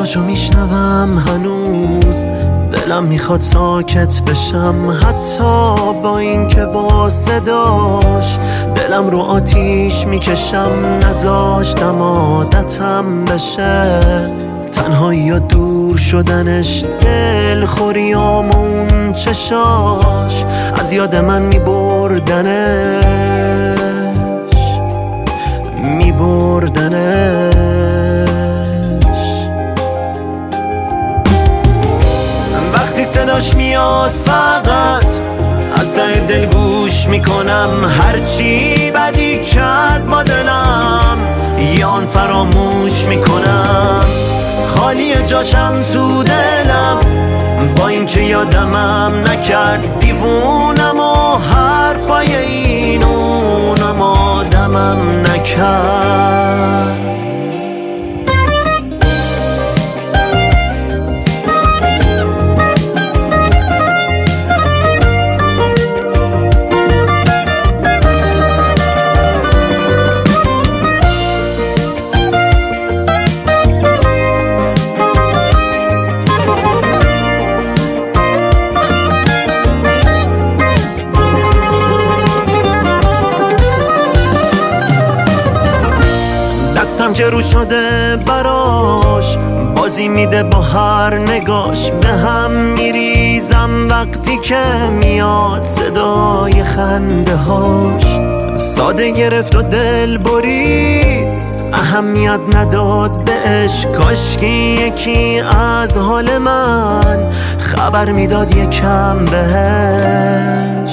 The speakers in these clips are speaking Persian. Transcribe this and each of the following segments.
صداشو میشنوم هنوز، دلم میخواد ساکت بشم، حتی با این که با صداش دلم رو آتیش میکشم. نذاشتم عادتم بشه تنهایی و دور شدنش، دلخوریام و اون چشاش از یاد من میبردنش. وقتی صداش میاد فقط از ته دل گوش میکنم، هرچی بدی کرد با دلم یان فراموش میکنم. خالی جاشم تو دلم با این که یادمم نکرد، دیوونم و حرفای این اونم آدمم نکرد. دستم که رو شده براش، بازی میده با هر نگاش، به هم میریزم وقتی که میاد صدای خنده هاش. ساده گرفت و دل برید، اهمیت نداد بهش، کاشکی یکی از حال من خبر میداد یکم بهش.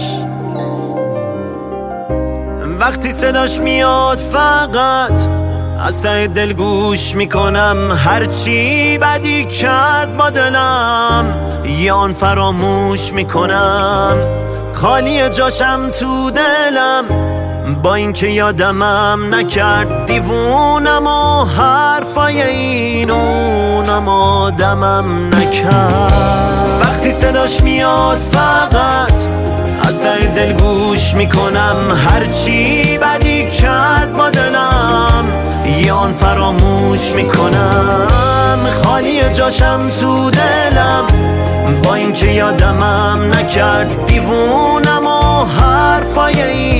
وقتی صداش میاد فقط از ته دل گوش میکنم، هرچی بدی کرد با دلم یان فراموش میکنم. خالی جاشم تو دلم با این که یادمم نکرد، دیوونم و حرفای این اونم آدمم نکرد. وقتی صداش میاد فقط از ته دل گوش میکنم، هرچی بدی کرد با دلم یان فراموش میکنم. خالی جاشم تو دلم با این که یادمم نکرد، دیوونم و حرفای این